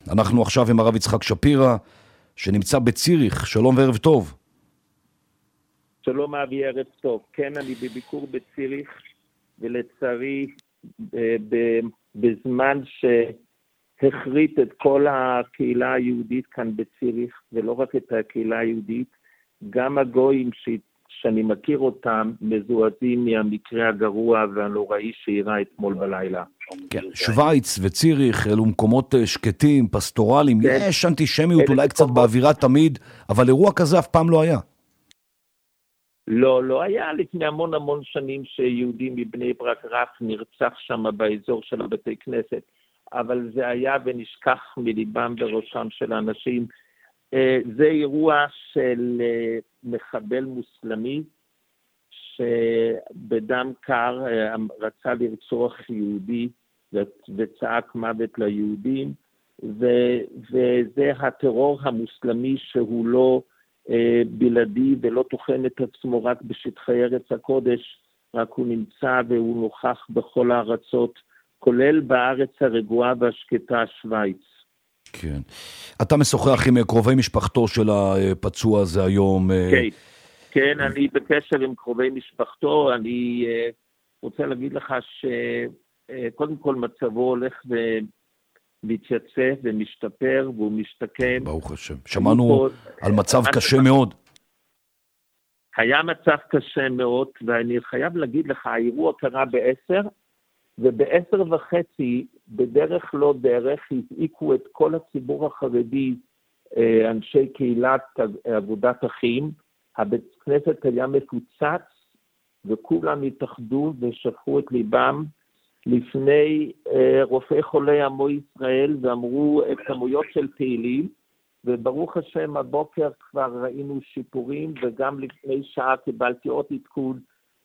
אנחנו עכשיו עם הרב יצחק שפירא, שנמצא בציריך. שלום וערב טוב. שלום אבי, ערב טוב. כן, אני בביקור בציריך, ולצערי בזמן שהחריט את כל הקהילה היהודית כאן בציריך, ולא רק את הקהילה היהודית, גם הגויים שאני מכיר אותם מזועזעים מהמקרה הגרוע והנוראי שאירע אתמול בלילה. כן, שוויץ וציריך אלו מקומות שקטים, פסטורליים, כן. יש אנטישמיות אולי קצת באווירה תמיד, אבל אירוע כזה אף פעם לא היה. לא היה לפני המון שנים שיהודי מבני ברק רק נרצח שם באזור של הבתי כנסת, אבל זה היה ונשכח מליבם וראשם של האנשים. זה אירוע של מחבל מוסלמי שבדם קר רצה לרצוח יהודי וצעק מוות ליהודים, וזה הטרור המוסלמי שהוא לא בלעדי ולא תוכן את עצמו רק בשטחי ארץ הקודש, רק הוא נמצא והוא נוכח בכל הארצות, כולל בארץ הרגועה והשקטה שוויץ. כן. אתה משוחח עם קרובי משפחתו של הפצוע הזה היום. כן, אני בקשר עם קרובי משפחתו. אני רוצה להגיד לך שקודם כל מצבו הולך ומתייצב ומשתפר והוא משתקם. ברוך השם. שמענו על מצב קשה מאוד. היה מצב קשה מאוד, ואני חייב להגיד לך, האירוע קרה ב10, וב10:30 בדרך לא דרך הזעיקו את כל הציבור החרדי, אנשי קהילת עבודת אחים. הבית כנסת היה מפוצץ וכולם התאחדו ושפכו את ליבם לפני רופאי חולי עמו ישראל ואמרו את כמויות של תהילים, וברוך השם הבוקר כבר ראינו שיפורים, וגם לפני שעה קיבלתי עוד עדכון,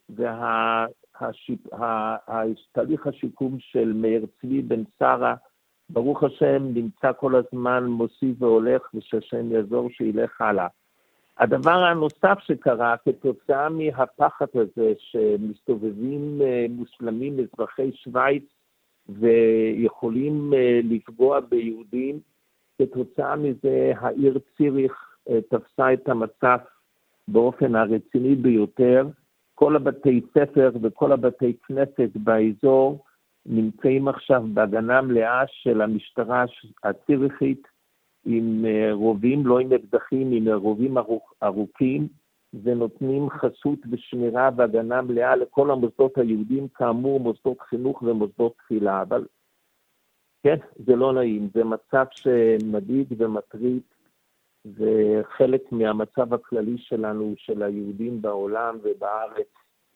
תהליך השיקום של מאיר צבי בן שרה, ברוך השם נמצא כל הזמן מוסיף והולך, ושהשם יעזור שילך הלאה. הדבר הנוסף שקרה כתוצאה מהפחד הזה שמסתובבים מוסלמים אזרחי שוויץ ויכולים לפגוע ביהודים, כתוצאה מזה העיר ציריך תפסה את המצב באופן הרציני ביותר. כל הבתי ספר וכל הבתי כנסת באזור נמצאים עכשיו בהגנה מלאה של המשטרה הציריכית, עם רובים, לא עם אקדחים, עם רובים ארוכים, ונותנים חסות ושמירה והגנה מלאה לכל המוסדות היהודים, כאמור מוסדות חינוך ומוסדות תפילה. אבל כן, זה לא נעים, זה מצב שמדאיג ומטריד, וחלק מהמצב הכללי שלנו, של היהודים בעולם ובארץ,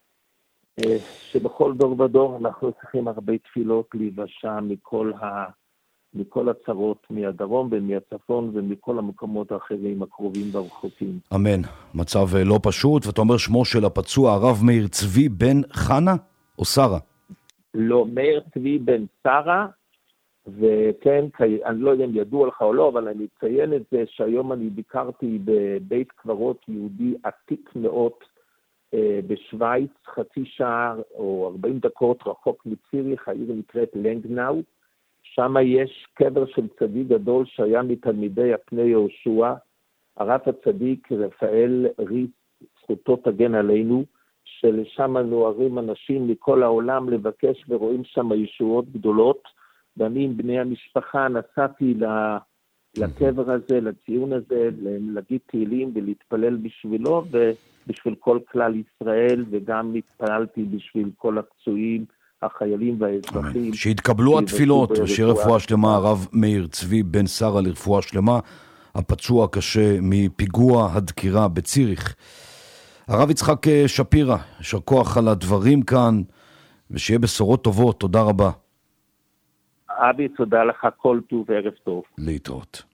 שבכל דור ודור אנחנו צריכים הרבה תפילות להיוושע מכל הצרות, מהדרום ומהצפון ומכל המקומות האחרים הקרובים והרחוקים. אמן. מצב לא פשוט. ואתה אומר שמו של הפצוע הרב מאיר צבי בן חנה או שרה? לא, מאיר צבי בן שרה, וכן, אני לא יודע אם ידוע לך או לא, אבל אני אציין את זה שהיום אני ביקרתי בבית קברות יהודי עתיק מאוד בשוויץ, חצי שעה או 40 דקות רחוק מציריך, העיר נקראת לנגנאו. שם יש קבר של צדיק גדול שהיה מתלמידי הפני יהושע, הרב הצדיק רפאל ריס, זכותו תגן עלינו, שלשם נוערים אנשים מכל העולם לבקש, ורואים שם ישועות גדולות, ואני עם בני המשפחה נסעתי לקבר הזה, לציון הזה, להגיד תהילים ולהתפלל בשבילו ובשביל כל כלל ישראל, וגם התפללתי בשביל כל הפצועים, החיילים והאזרחים. שהתקבלו התפילות, ושיהיה רפואה שלמה, הרב מאיר צבי בן שרה לרפואה שלמה, הפצוע קשה מפיגוע הדקירה בציריך. הרב יצחק שפירא, יישר כוח על הדברים כאן, ושיהיה בשורות טובות, תודה רבה. אבי, תודה לך, כל טוב וערב טוב. להתראות.